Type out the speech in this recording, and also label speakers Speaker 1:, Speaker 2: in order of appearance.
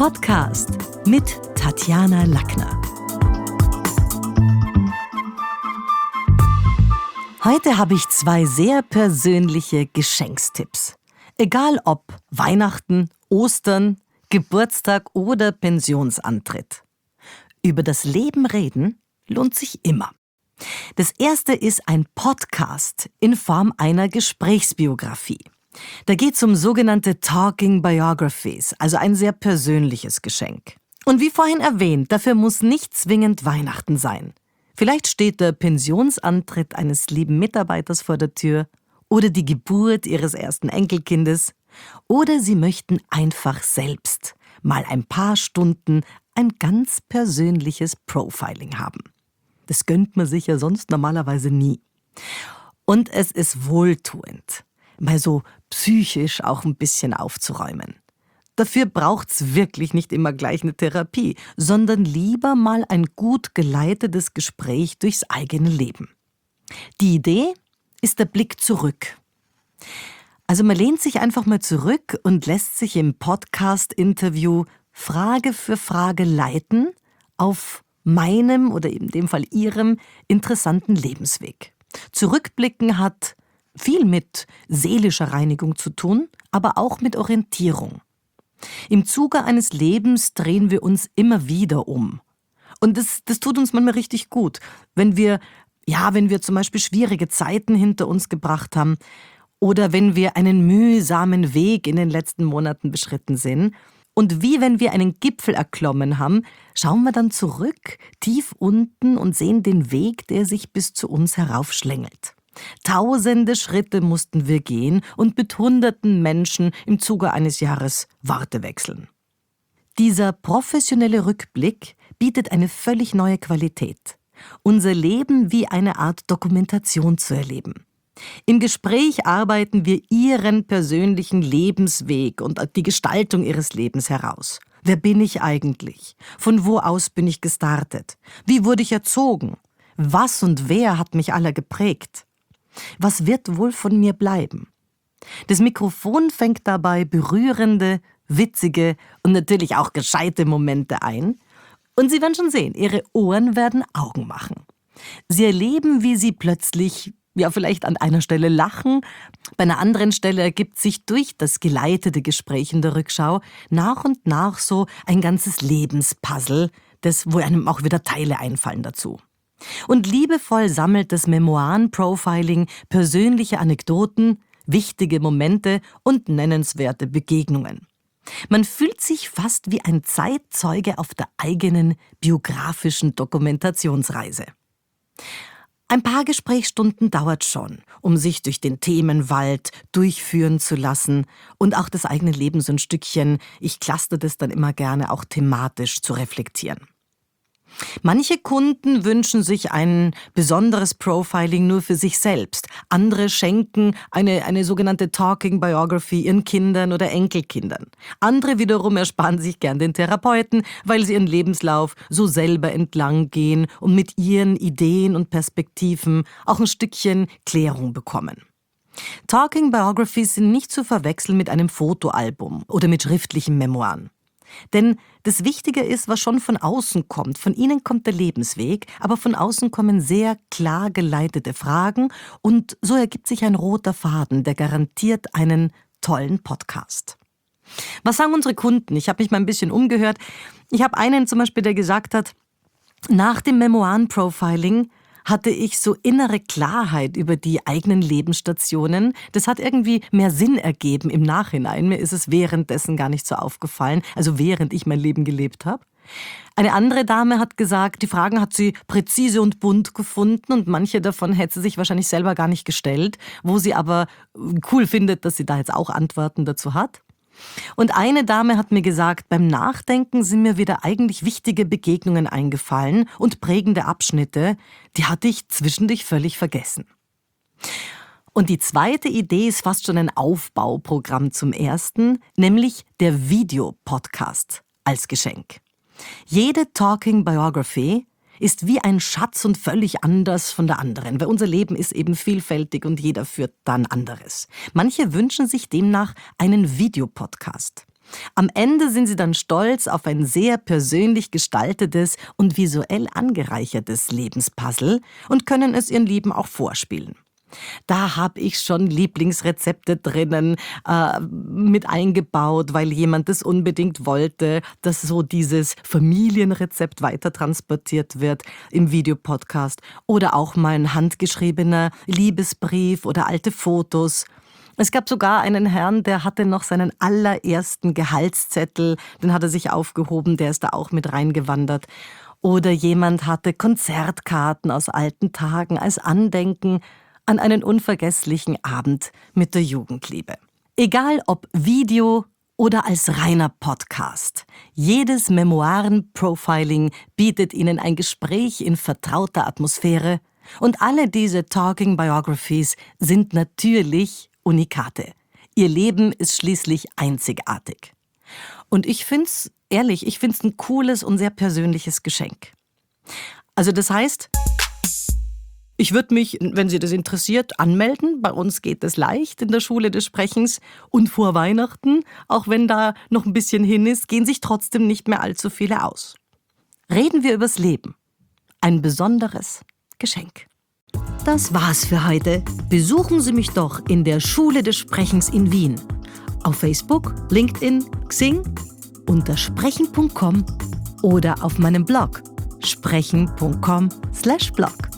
Speaker 1: Podcast mit Tatjana Lackner. Heute habe ich 2 sehr persönliche Geschenkstipps. Egal ob Weihnachten, Ostern, Geburtstag oder Pensionsantritt. Über das Leben reden lohnt sich immer. Das erste ist ein Podcast in Form einer Gesprächsbiografie. Da geht es um sogenannte Talking Biographies, also ein sehr persönliches Geschenk. Und wie vorhin erwähnt, dafür muss nicht zwingend Weihnachten sein. Vielleicht steht der Pensionsantritt eines lieben Mitarbeiters vor der Tür oder die Geburt ihres ersten Enkelkindes. Oder Sie möchten einfach selbst mal ein paar Stunden ein ganz persönliches Profiling haben. Das gönnt man sich ja sonst normalerweise nie. Und es ist wohltuend, mal so psychisch auch ein bisschen aufzuräumen. Dafür braucht's wirklich nicht immer gleich eine Therapie, sondern lieber mal ein gut geleitetes Gespräch durchs eigene Leben. Die Idee ist der Blick zurück. Also man lehnt sich einfach mal zurück und lässt sich im Podcast-Interview Frage für Frage leiten auf meinem oder in dem Fall Ihrem interessanten Lebensweg. Zurückblicken hat viel mit seelischer Reinigung zu tun, aber auch mit Orientierung. Im Zuge eines Lebens drehen wir uns immer wieder um. Und das tut uns manchmal richtig gut, wenn wir zum Beispiel schwierige Zeiten hinter uns gebracht haben oder wenn wir einen mühsamen Weg in den letzten Monaten beschritten sind. Und wie wenn wir einen Gipfel erklommen haben, schauen wir dann zurück, tief unten und sehen den Weg, der sich bis zu uns heraufschlängelt. Tausende Schritte mussten wir gehen und mit hunderten Menschen im Zuge eines Jahres Worte wechseln. Dieser professionelle Rückblick bietet eine völlig neue Qualität. Unser Leben wie eine Art Dokumentation zu erleben. Im Gespräch arbeiten wir Ihren persönlichen Lebensweg und die Gestaltung Ihres Lebens heraus. Wer bin ich eigentlich? Von wo aus bin ich gestartet? Wie wurde ich erzogen? Was und wer hat mich alle geprägt? Was wird wohl von mir bleiben? Das Mikrofon fängt dabei berührende, witzige und natürlich auch gescheite Momente ein. Und Sie werden schon sehen, Ihre Ohren werden Augen machen. Sie erleben, wie Sie plötzlich vielleicht an einer Stelle lachen, bei einer anderen Stelle ergibt sich durch das geleitete Gespräch in der Rückschau nach und nach so ein ganzes Lebenspuzzle, wo einem auch wieder Teile einfallen dazu. Und liebevoll sammelt das Memoiren-Profiling persönliche Anekdoten, wichtige Momente und nennenswerte Begegnungen. Man fühlt sich fast wie ein Zeitzeuge auf der eigenen biografischen Dokumentationsreise. Ein paar Gesprächsstunden dauert schon, um sich durch den Themenwald durchführen zu lassen und auch das eigene Leben so ein Stückchen, ich cluster das dann immer gerne, auch thematisch zu reflektieren. Manche Kunden wünschen sich ein besonderes Profiling nur für sich selbst. Andere schenken eine sogenannte Talking Biography ihren Kindern oder Enkelkindern. Andere wiederum ersparen sich gern den Therapeuten, weil sie ihren Lebenslauf so selber entlang gehen und mit ihren Ideen und Perspektiven auch ein Stückchen Klärung bekommen. Talking Biographies sind nicht zu verwechseln mit einem Fotoalbum oder mit schriftlichen Memoiren. Denn das Wichtige ist, was schon von außen kommt. Von Ihnen kommt der Lebensweg, aber von außen kommen sehr klar geleitete Fragen und so ergibt sich ein roter Faden, der garantiert einen tollen Podcast. Was sagen unsere Kunden? Ich habe mich mal ein bisschen umgehört. Ich habe einen zum Beispiel, der gesagt hat, nach dem Memoiren-Profiling hatte ich so innere Klarheit über die eigenen Lebensstationen. Das hat irgendwie mehr Sinn ergeben im Nachhinein. Mir ist es währenddessen gar nicht so aufgefallen, also während ich mein Leben gelebt habe. Eine andere Dame hat gesagt, die Fragen hat sie präzise und bunt gefunden und manche davon hätte sie sich wahrscheinlich selber gar nicht gestellt, wo sie aber cool findet, dass sie da jetzt auch Antworten dazu hat. Und eine Dame hat mir gesagt, beim Nachdenken sind mir wieder eigentlich wichtige Begegnungen eingefallen und prägende Abschnitte, die hatte ich zwischendurch völlig vergessen. Und die zweite Idee ist fast schon ein Aufbauprogramm zum ersten, nämlich der Videopodcast als Geschenk. Jede Talking Biography ist wie ein Schatz und völlig anders von der anderen, weil unser Leben ist eben vielfältig und jeder führt dann anderes. Manche wünschen sich demnach einen Videopodcast. Am Ende sind sie dann stolz auf ein sehr persönlich gestaltetes und visuell angereichertes Lebenspuzzle und können es ihren Lieben auch vorspielen. Da habe ich schon Lieblingsrezepte drinnen mit eingebaut, weil jemand das unbedingt wollte, dass so dieses Familienrezept weiter transportiert wird im Videopodcast oder auch mal ein handgeschriebener Liebesbrief oder alte Fotos. Es gab sogar einen Herrn, der hatte noch seinen allerersten Gehaltszettel, den hat er sich aufgehoben, der ist da auch mit reingewandert. Oder jemand hatte Konzertkarten aus alten Tagen als Andenken an einen unvergesslichen Abend mit der Jugendliebe. Egal ob Video oder als reiner Podcast, jedes Memoiren-Profiling bietet Ihnen ein Gespräch in vertrauter Atmosphäre und alle diese Talking Biographies sind natürlich Unikate. Ihr Leben ist schließlich einzigartig. Und ich find's ein cooles und sehr persönliches Geschenk. Also das heißt, ich würde mich, wenn Sie das interessiert, anmelden. Bei uns geht es leicht in der Schule des Sprechens. Und vor Weihnachten, auch wenn da noch ein bisschen hin ist, gehen sich trotzdem nicht mehr allzu viele aus. Reden wir übers Leben. Ein besonderes Geschenk. Das war's für heute. Besuchen Sie mich doch in der Schule des Sprechens in Wien. Auf Facebook, LinkedIn, Xing, unter sprechen.com oder auf meinem Blog sprechen.com/blog.